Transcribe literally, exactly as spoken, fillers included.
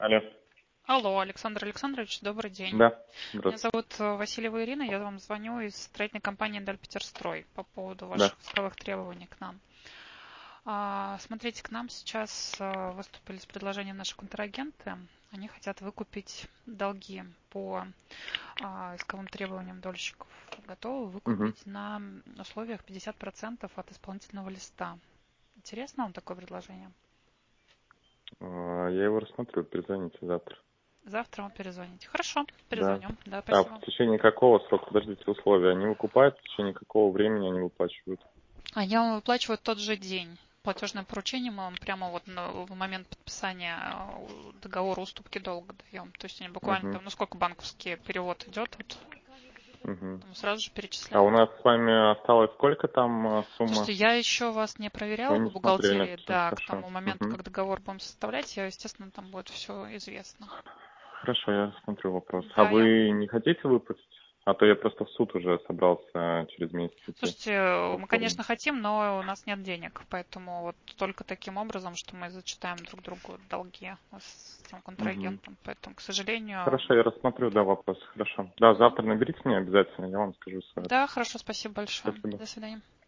Алло. Алло, Александр Александрович, добрый день. Да, Меня здравствуйте. зовут э, Васильева Ирина, я вам звоню из строительной компании «Дальпетерстрой» по поводу Да. ваших исковых требований к нам. А, Смотрите, к нам сейчас э, выступили с предложением наши контрагенты. Они хотят выкупить долги по а, исковым требованиям дольщиков. Готовы Угу. выкупить на условиях пятьдесят процентов от исполнительного листа. Интересно вам такое предложение? Я его рассмотрю, перезвоните завтра. Завтра вам перезвоните. Хорошо, Да. перезвоним. Да, А спасибо. в течение какого срока, подождите, условия? Они выкупают, в течение какого времени они выплачивают? Они вам выплачивают тот же день. Платежное поручение мы вам прямо вот на, в момент подписания э, договора уступки долга даем. То есть они буквально Угу. там, ну сколько банковский перевод идет, вот, Угу. мы сразу же А у перечисляем. нас с вами осталось сколько там э, Слушайте, сумма? я еще вас не Вы проверяла не в смотрели? бухгалтерии, Все да, к хорошо. тому моменту, Угу. как договор будем составлять, я, естественно, там будет все известно. Хорошо, я смотрю вопрос. А Да, я вы не хотите выплатить? А то я просто в суд уже собрался через месяц идти Слушайте, по мы, форме. конечно, хотим, но у нас нет денег, поэтому вот только таким образом, что мы зачитаем друг другу долги с тем Угу. контрагентом. Поэтому, к сожалению, Хорошо, я рассмотрю, да, да. вопрос. Хорошо. Да, Мгм. завтра наберите меня обязательно, я вам скажу свой Да, ответ. хорошо, спасибо большое. Спасибо. До свидания.